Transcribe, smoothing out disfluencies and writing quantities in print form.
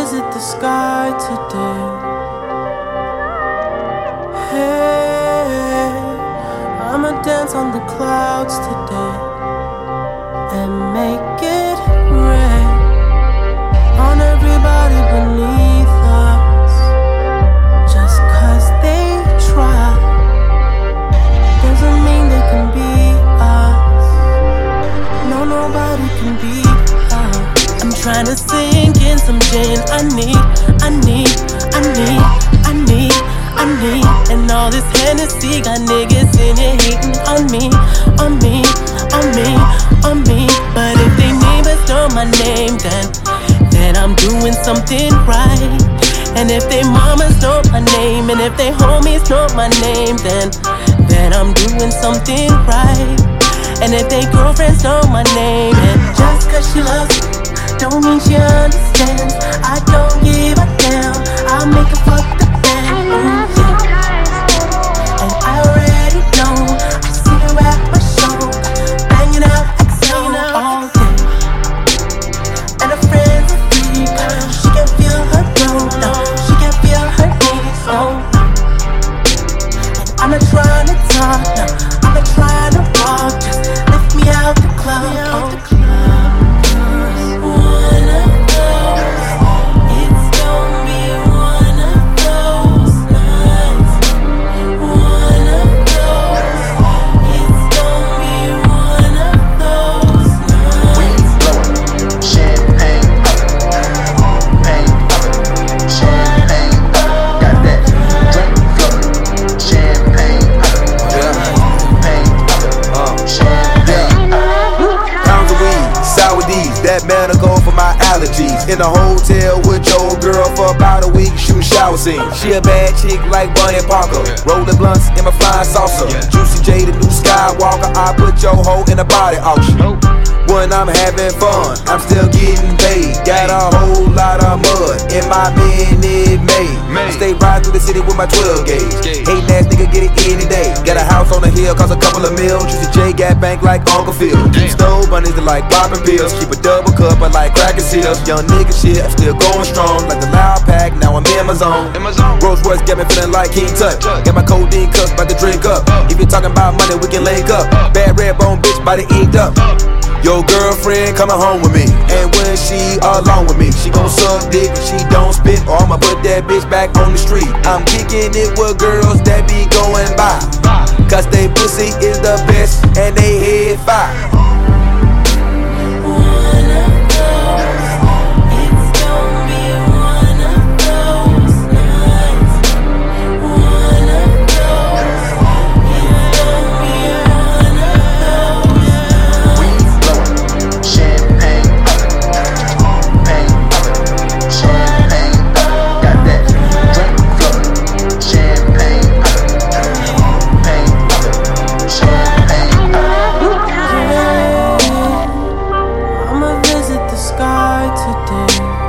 visit the sky today. Hey, I'ma dance on the clouds today and make it rain on everybody beneath us. Just 'cause they try doesn't mean they can be us. No, nobody can be us. I'm trying to sink in some gin. I need, and all this Hennessy got niggas in it hating on me. But if they neighbors know my name, then I'm doing something right. And if they mamas know my name, and if they homies know my name, then I'm doing something right. And if they girlfriends know my name, and just 'cause she loves me don't mean she understands. I don't give a damn. I'll make her fuck the band. And I already know. I see her at my show, banging out XO all day. And her friends are freak. She can feel her grow, no, she can feel her knees, no. And I'm not trying to talk, no, I'm not trying to walk. Just lift me out the club. That man go for my allergies. In a hotel with your girl for about a week, shooting shower scenes. She a bad chick like Bunny Parker. Rolling blunts in my flying saucer. Juicy J, the new Skywalker. I put your hoe in a body auction. When I'm having fun, I'm still getting paid. Got a whole lot of mud in my Minute Maid. Stay riding through the city with my 12 gauge. Hating ass nigga get it any day. Got a house on the hill, cost a couple of mil. Juicy J got bank like Uncle Phil. Stole bunnies that like popping pills. Keep a double cup, I like cracking seals. Young nigga shit, I'm still going strong. Like the Loud Pack, now I'm in my zone. Rolls Royce got me feeling like King Tut. Got my codeine cups, about to drink up. If you talking about money, we can link up. Bad red bone bitch, body inked up. Your girlfriend coming home with me, and when she alone with me, she gon' suck dick and she don't spit, or I'ma put that bitch back on the street. I'm kicking it with girls that be going by, 'cause they pussy is the best and they head fire. I'ma visit the sky today.